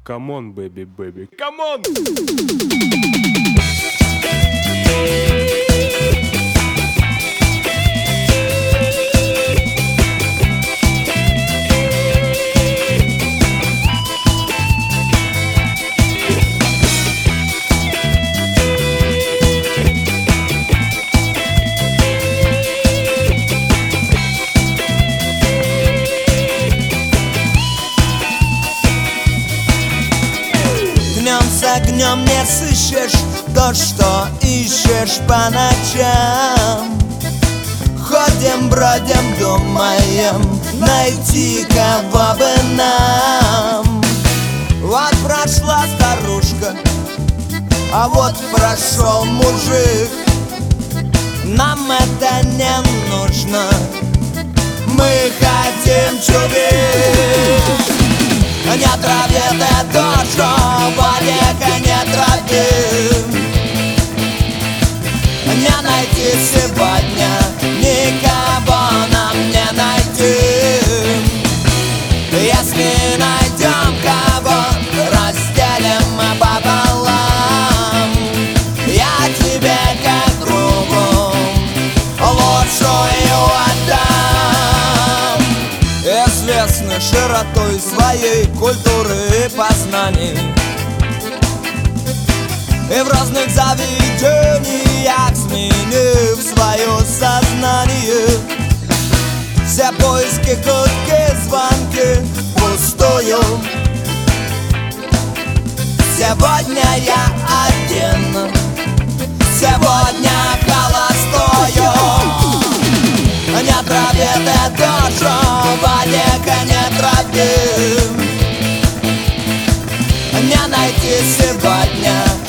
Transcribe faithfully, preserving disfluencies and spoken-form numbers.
Камон, бэби, бэби, камон! Днем с огнем не сыщешь то, что ищешь по ночам. Ходим, бродим, думаем найти кого бы нам. Вот прошла старушка, а вот прошел мужик. Нам это не нужно, мы хотим чудик. Нет ради душу, вовека нет ради. Не найти сегодня, никого нам не найти. Если найдем кого, разделим мы пополам. Я тебе как другу лучшую отдам. Известны широтой своей культуры и познаний, и в разных заведениях сменив свое сознание. Все поиски, гудки, звонки пустую. Сегодня я один, сегодня холостую. Не трави ты душу, вовека не трави. Не найти сегодня